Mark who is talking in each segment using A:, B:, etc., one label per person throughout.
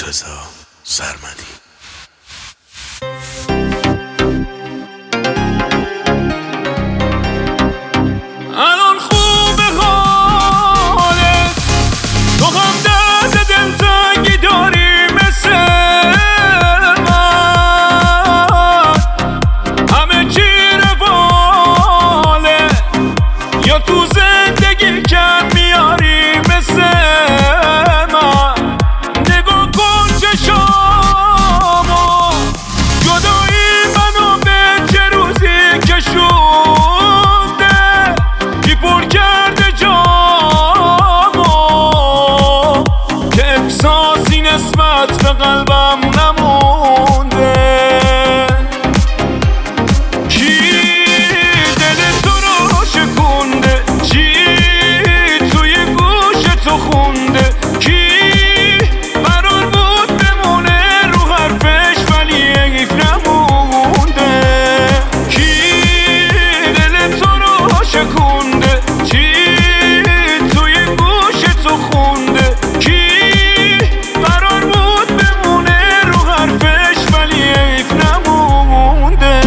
A: رضا سرمدی.
B: الان خوبه حالت، تو هم درد دلتنگی داری مثل من، همه چی رواله یا تو زندگی کم میاری مثل من. نگاه کن چشامو، جدایی منو به چه روزی کشونده، کی پر کرده جامو که احساسی نسبت به قلبم نمونده. کی دل تو رو شکونده، چی توی گوش تو خونده، کی قرار بود بمونه رو حرفش ولی حیف نمونده. کی دل تو رو شکونده، چی توی گوش تو خونده، کی قرار بود بمونه رو حرفش ولی حیف نمونده.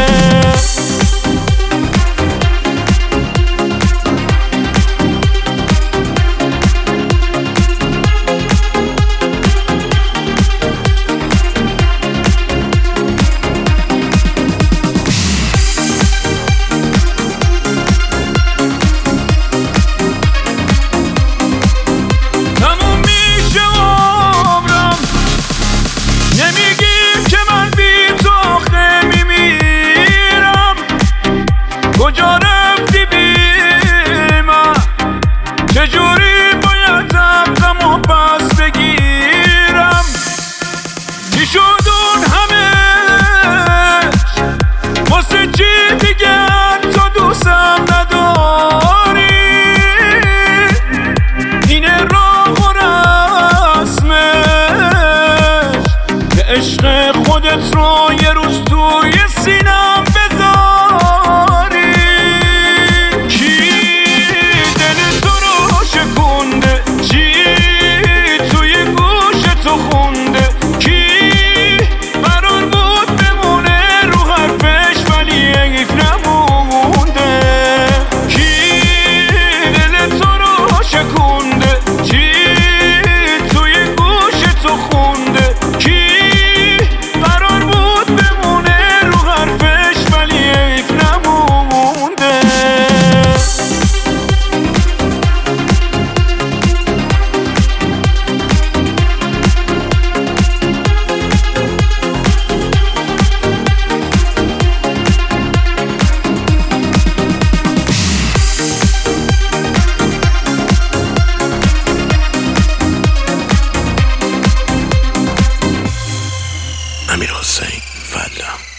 B: تموم میشه عمرم، نمیگیم که من بی تو آخه میمیرم. کجا رفتی بی من، چجوری باید حقمو پس بگیرم. چی شد اون همش، واسه چی دیگه تو دوستم نداری. اینه راه و رسمش که عشق خودت رو یه روز توی سینم بذاری. کی دل تو رو شکونده، چی توی گوش تو خونده، کی قرار بود بمونه رو حرفش ولی حیف نمونده. کی دل تو رو شکونده، چی توی گوش تو خونده، کی قرار بود بمونه رو حرفش ولی حیف نمونده.
A: امیر حسین فلا.